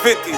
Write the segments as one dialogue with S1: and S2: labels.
S1: 50.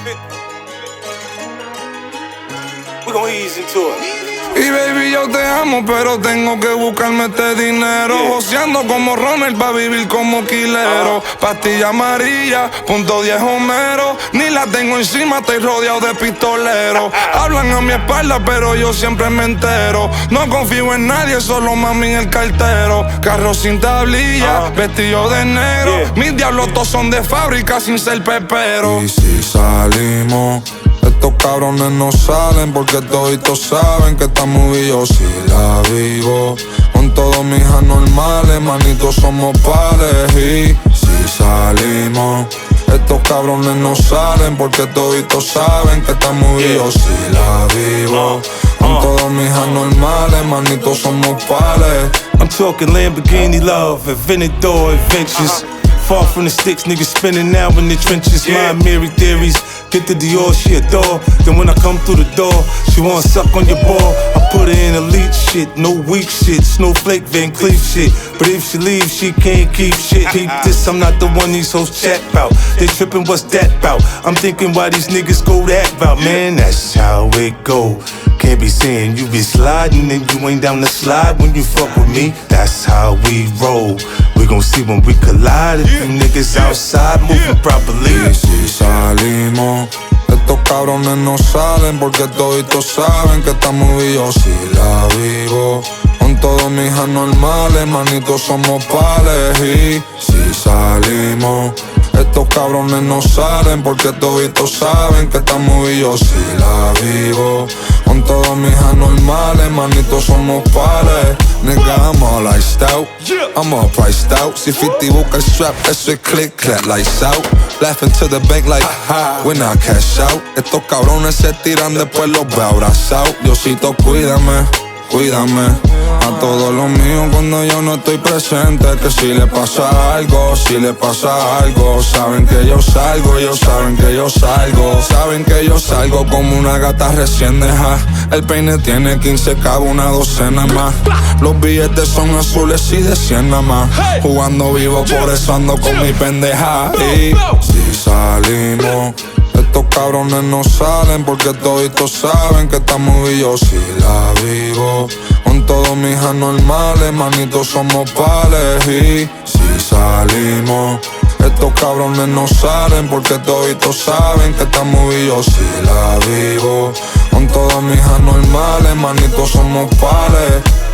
S1: We gon' ease into it.
S2: Y baby, yo te amo, pero tengo que buscarme este dinero. Joseando como Ronald pa' vivir como quilero. Pastilla amarilla, .10 Homero. Ni la tengo encima, estoy rodeado de pistoleros. Hablan a mi espalda, pero yo siempre me entero. No confío en nadie, solo mami en el cartero. Carro sin tablilla, vestido de negro. Mis diablos todos son de fábrica sin ser pepero. Y si salimos, estos cabrones no salen porque toditos saben que esta movie yo sí la vivo. Con todos mis anormales, manitos somos pares. Y si salimos, estos cabrones no salen porque toditos saben que esta movie yo sí la vivo. Con todos mis anormales, manitos somos pares.
S1: I'm talking Lamborghini love, Aventador adventures. Far from the sticks, niggas spinning now in the trenches. My Mary theories, get the Dior, she adore. Then when I come through the door, she wanna suck on your ball. I put her in elite shit, no weak shit, Snowflake Van Cleef shit. But if she leaves, she can't keep shit. Keep this, I'm not the one these hoes chat about. They trippin', what's that about? I'm thinking why these niggas go that route. Man, that's how it go. Can't be saying you be sliding and you ain't down the slide when you fuck with me. That's how we roll. We gon' see when we collide. If you niggas outside moving properly.
S2: Y si salimos, estos cabrones no salen porque toditos saben que esta movie yo sí la vivo. Con todos mis anormales, manitos somos pales. Y si salimos, estos cabrones no salen porque toditos saben que esta movie yo sí la vivo. Con todos mis anormales, manitos somos pares. Nigga, I'm all iced out, I'm all priced out. Si 50 busca el strap, eso es click, clap, lights out. Laughing to the bank like, when I cash out. Estos cabrones se tiran, después los veo abrazados. Diosito, cuídame, cuídame a todos los míos cuando yo no estoy presente. Que si le pasa algo, si le pasa algo, saben que yo salgo, ellos saben que yo salgo. Saben que yo salgo como una gata recién dejada. El peine tiene 15 cabos, una docena más. Los billetes son azules y de 100 nada más. Jugando vivo, por eso ando con mi pendeja. Y si salimos, estos cabrones no salen porque toditos saben que esta movie yo sí la vivo. Con todos mis anormales, manitos somos pales. Y si salimos, estos cabrones no salen porque toditos saben que esta movie yo sí la vivo. Con todos mis anormales, manitos somos pales.